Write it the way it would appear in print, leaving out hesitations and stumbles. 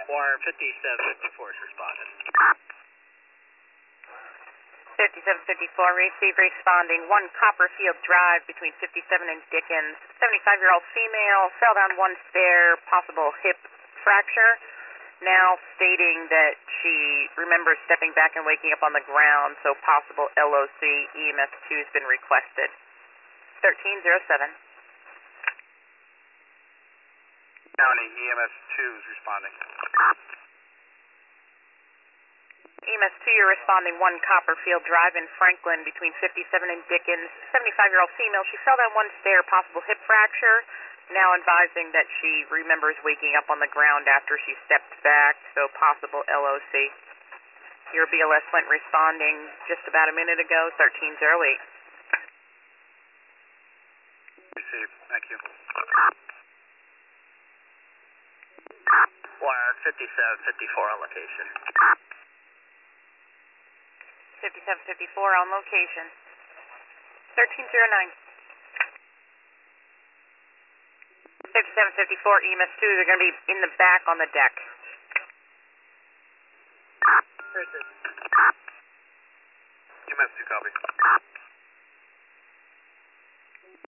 Wire 5754 is responded. 5754, receive responding 1 Copperfield Drive between 57 and Dickens. 75-year-old female, fell down 1 stair, possible hip fracture. Now stating that she remembers stepping back and waking up on the ground, so possible LOC. EMS 2 has been requested. 1307. County EMS 2 is responding. EMS 2, you're responding 1 Copperfield Drive in Franklin between 57 and Dickens. 75-year-old female, she fell down 1 stair, possible hip fracture. Now advising that she remembers waking up on the ground after she stepped back, so possible LOC. Your BLS went responding just about a minute ago, 1308. Received. Thank you. Wire 5754 on location. 5754 on location. 1309. 5754 EMS 2, they're going to be in the back on the deck. EMS 2 copy.